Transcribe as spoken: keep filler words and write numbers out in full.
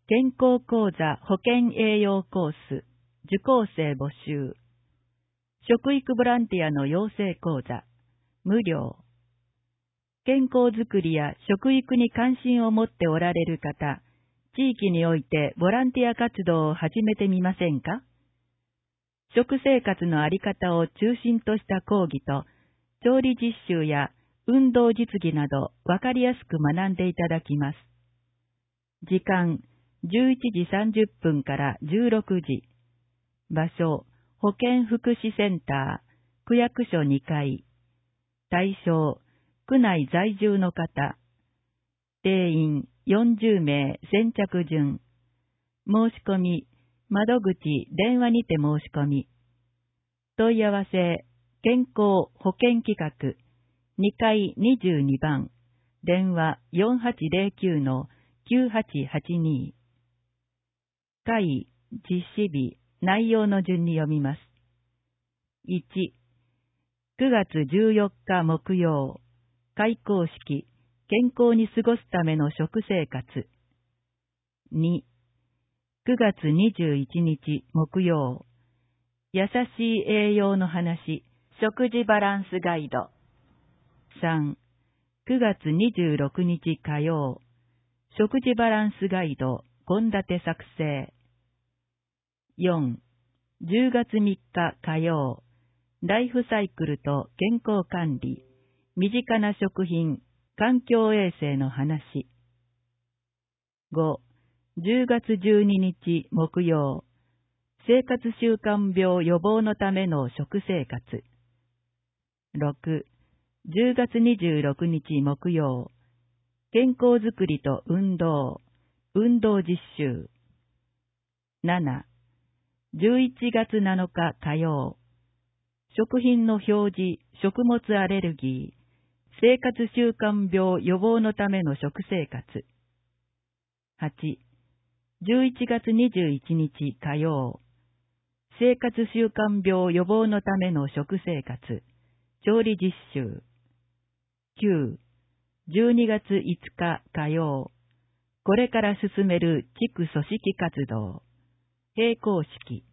健康講座保健栄養コース受講生募集。食育ボランティアの養成講座無料。健康づくりや食育に関心を持っておられる方、地域においてボランティア活動を始めてみませんか？食生活のあり方を中心とした講義と、調理実習や運動実技などわかりやすく学んでいただきます。時間、じゅういちじさんじゅっぷんからじゅうろくじ。場所、保健福祉センター、区役所にかい。対象、区内在住の方。定員よんじゅうめい先着順。申し込み、窓口、電話にて申し込み。問い合わせ、健康保健企画、にかいにじゅうにばん、電話 よんはちゼロきゅうのきゅうはちはちに。会、実施日、内容の順に読みます。いち、くがつじゅうよっか木曜、開講式、健康に過ごすための食生活。に、くがつにじゅういちにち木曜、優しい栄養の話、食事バランスガイド。さん、くがつにじゅうろくにち火曜、食事バランスガイド、献立作成。よん、じゅうがつみっか火曜、ライフサイクルと健康管理、身近な食品、環境衛生の話。ご、じゅうがつじゅうににち木曜、生活習慣病予防のための食生活。ろく、じゅうがつにじゅうろくにち木曜、健康づくりと運動、運動実習。なな、じゅういちがつなのか火曜、食品の表示、食物アレルギー、生活習慣病予防のための食生活。はち、じゅういちがつにじゅういちにち火曜、生活習慣病予防のための食生活、調理実習。きゅう、じゅうにがついつか火曜、これから進める地区組織活動、閉校式。